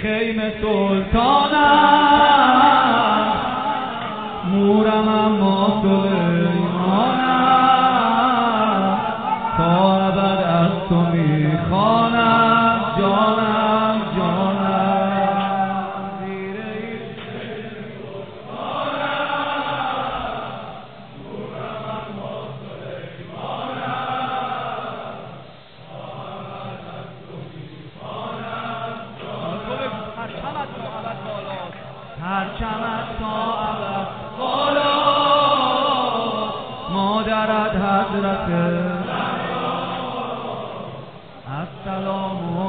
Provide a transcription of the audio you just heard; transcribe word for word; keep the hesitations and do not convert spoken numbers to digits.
خیمه سلطانم، مورم اما سلیمانم، تا ابد از تو میخوانم جانم جانم. زیر این سلطانم، مورم اما سلیمانم، تا ابد از تو میخوانم جانم. پرچمت تا ابد بالاست، پرچمت تا ابد بالاست، مادرت حضرت السلام